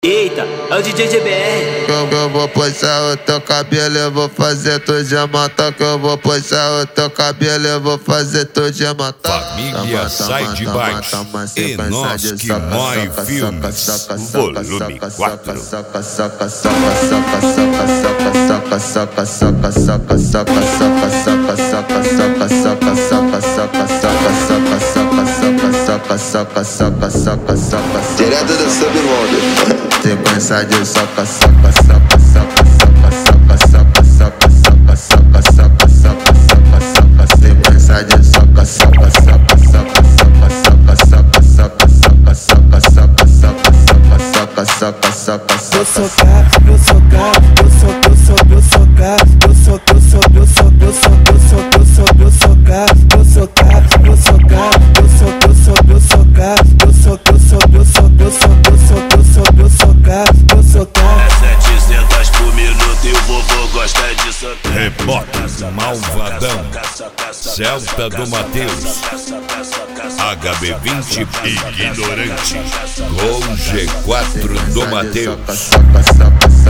Eita, é o DJ GBR. Eu vou puxar o teu cabelo, eu vou fazer tu diamantão. Que eu vou puxar o teu cabelo, eu vou fazer tu diamantão. Família Sai de Baixo e nós que mói filmes, volume 4. Saca, saca, saca, saca, saca, saca, saca, saca, saca, saca, saca, saca, saca, saca, saca, saca, saca, saca, direto do submundo. Sequência de saca, saca, saca, saca, saca, saca, saca, saca, saca, saca, saca, saca, saca, saca, sequência de saca, saca, saca, saca, saca, saca, saca, saca, saca, saca, saca, saca, saca, saca, saca. Eu sou gato, eu sou gato, eu sou gato, eu sou gato, eu sou gato, eu sou gato, eu sou gato, eu sou gato, eu sou gato, eu sou gato, eu sou gato. É 700 por minuto e o vovô gosta disso. Repórter Malvadão, Celta do Mateus, HB20 Ignorante, Gol G4 do Mateus.